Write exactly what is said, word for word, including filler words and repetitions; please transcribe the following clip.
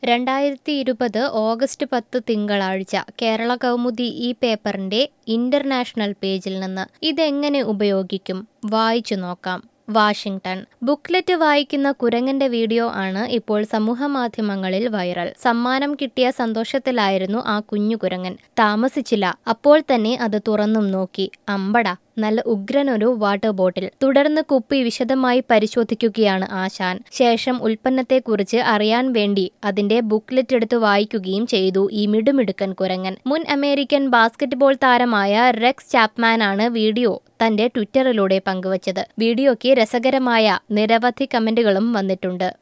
രണ്ടായിരത്തി ഇരുപത് ഓഗസ്റ്റ് പത്ത് തിങ്കളാഴ്ച കേരള കൗമുദി ഈ പേപ്പറിന്റെ ഇന്റർനാഷണൽ പേജിൽ നിന്ന് ഇതെങ്ങനെ ഉപയോഗിക്കും വായിച്ചു നോക്കാം. വാഷിംഗ്ടൺ. ബുക്ക്ലെറ്റ് വായിക്കുന്ന കുരങ്ങന്റെ വീഡിയോ ആണ് ഇപ്പോൾ സമൂഹമാധ്യമങ്ങളിൽ വൈറൽ. സമ്മാനം കിട്ടിയ സന്തോഷത്തിലായിരുന്നു ആ കുഞ്ഞു കുരങ്ങൻ. താമസിച്ചില്ല, അപ്പോൾ തന്നെ അത് തുറന്നും നോക്കി. അമ്പട, നല്ല ഉഗ്രനൊരു വാട്ടർ ബോട്ടിൽ. തുടർന്ന് കുപ്പി വിശദമായി പരിശോധിക്കുകയാണ് ആശാൻ. ശേഷം ഉൽപ്പന്നത്തെക്കുറിച്ച് അറിയാൻ വേണ്ടി അതിന്റെ ബുക്ക്ലെറ്റ് എടുത്ത് വായിക്കുകയും ചെയ്തു ഈ മിടുമിടുക്കൻ കുരങ്ങൻ. മുൻ അമേരിക്കൻ ബാസ്കറ്റ്ബോൾ താരമായ റെക്സ് ചാപ്മാനാണ് വീഡിയോ തന്റെ ട്വിറ്ററിലൂടെ പങ്കുവച്ചത്. വീഡിയോയ്ക്ക് രസകരമായ നിരവധി കമന്റുകളും വന്നിട്ടുണ്ട്.